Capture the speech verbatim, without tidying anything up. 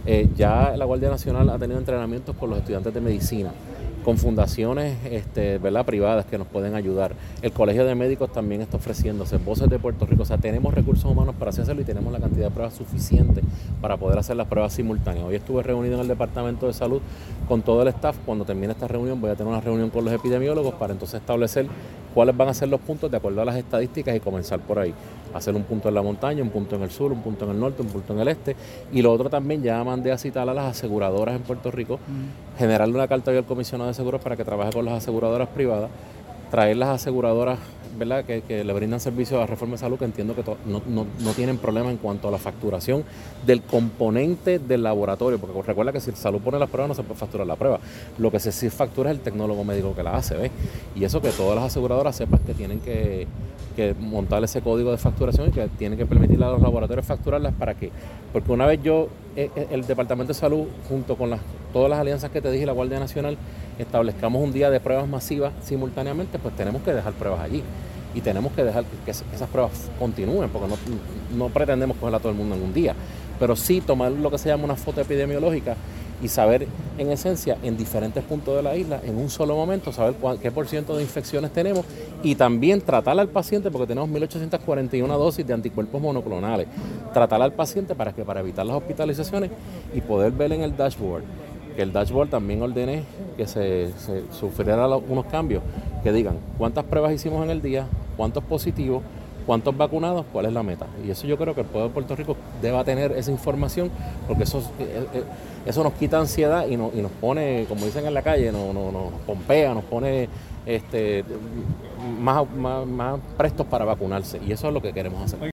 Eh, ya la Guardia Nacional ha tenido entrenamientos con los estudiantes de medicina, con fundaciones este, ¿verdad? privadas que nos pueden ayudar. El Colegio de Médicos también está ofreciéndose, Voces de Puerto Rico. O sea, tenemos recursos humanos para hacerlo y tenemos la cantidad de pruebas suficiente para poder hacer las pruebas simultáneas. Hoy estuve reunido en el Departamento de Salud con todo el staff. Cuando termine esta reunión voy a tener una reunión con los epidemiólogos para entonces establecer cuáles van a ser los puntos de acuerdo a las estadísticas y comenzar por ahí. Hacer un punto en la montaña, un punto en el sur, un punto en el norte, un punto en el este. Y lo otro también, ya mandé a citar a las aseguradoras en Puerto Rico, mm. generarle una carta hoy al comisionado de seguros para que trabaje con las aseguradoras privadas, traer las aseguradoras, ¿verdad?, que, que le brindan servicios a Reforma de Salud, que entiendo que to, no, no, no tienen problema en cuanto a la facturación del componente del laboratorio, porque recuerda que si Salud pone las pruebas no se puede facturar la prueba. Lo que se sí factura es el tecnólogo médico que la hace, ¿ves? Y eso que todas las aseguradoras sepan que tienen que, que montar ese código de facturación y que tienen que permitirle a los laboratorios facturarlas. ¿Para qué? Porque una vez yo, el Departamento de Salud, junto con las, todas las alianzas que te dije, la Guardia Nacional, establezcamos un día de pruebas masivas simultáneamente, pues tenemos que dejar pruebas allí y tenemos que dejar que esas pruebas continúen, porque no, no pretendemos coger a todo el mundo en un día, pero sí tomar lo que se llama una foto epidemiológica y saber en esencia en diferentes puntos de la isla, en un solo momento, saber cuál, qué por ciento de infecciones tenemos y también tratar al paciente, porque tenemos mil ochocientas cuarenta y una dosis de anticuerpos monoclonales, tratar al paciente para que para evitar las hospitalizaciones y poder ver en el dashboard, que el dashboard también ordené que se, se sufriera unos cambios, que digan cuántas pruebas hicimos en el día, cuántos positivos, cuántos vacunados, cuál es la meta. Y eso yo creo que el pueblo de Puerto Rico deba tener esa información, porque eso, eso nos quita ansiedad y, no, y nos pone, como dicen en la calle, nos, nos, nos pompea, nos pone este, más, más, más prestos para vacunarse. Y eso es lo que queremos hacer.